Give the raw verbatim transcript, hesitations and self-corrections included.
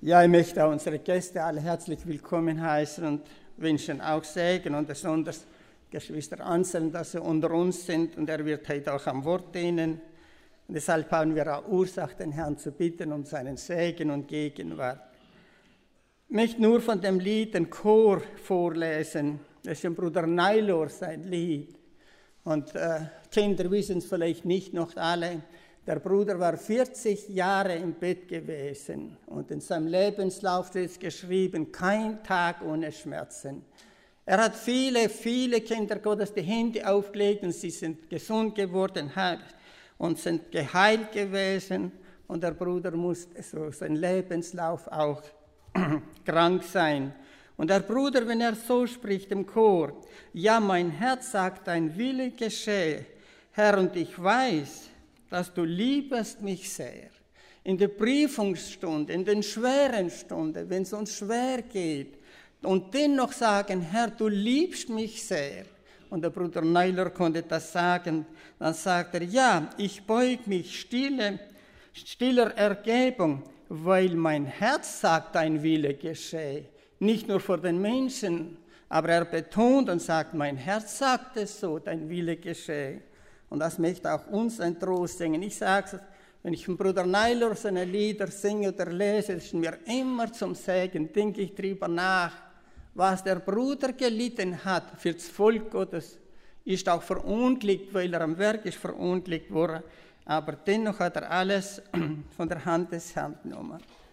Ja, ich möchte auch unsere Gäste alle herzlich willkommen heißen und wünschen auch Segen und besonders Geschwister Anselm, dass sie unter uns sind und er wird heute auch am Wort dienen. Und deshalb haben wir auch Ursache, den Herrn zu bitten um seinen Segen und Gegenwart. Ich möchte nur von dem Lied den Chor vorlesen. Das ist ein Bruder Nailor, sein Lied. Und äh, Kinder wissen es vielleicht nicht noch alle. Der Bruder war vierzig Jahre im Bett gewesen und in seinem Lebenslauf steht geschrieben, kein Tag ohne Schmerzen. Er hat viele, viele Kinder Gottes die Hände aufgelegt und sie sind gesund geworden und sind geheilt gewesen. Und der Bruder musste so sein Lebenslauf auch krank sein. Und der Bruder, wenn er so spricht im Chor, ja, mein Herz sagt, dein Wille geschehe, Herr, und ich weiß, dass du liebest mich sehr. In der Prüfungsstunde, in den schweren Stunden, wenn es uns schwer geht, und dennoch sagen, Herr, du liebst mich sehr. Und der Bruder Nailor konnte das sagen. Dann sagt er, ja, ich beug mich stille, stiller Ergebung, weil mein Herz sagt, dein Wille geschehe. Nicht nur vor den Menschen, aber er betont und sagt, mein Herz sagt es so, dein Wille geschehe. Und das möchte auch uns ein Trost singen. Ich sage es, wenn ich von Bruder Nailor seine Lieder singe oder lese, ist mir immer zum Segen, denke ich darüber nach, was der Bruder gelitten hat für das Volk Gottes, ist auch verunglückt, weil er am Werk ist verunglückt worden. Aber dennoch hat er alles von der Hand des Herrn genommen.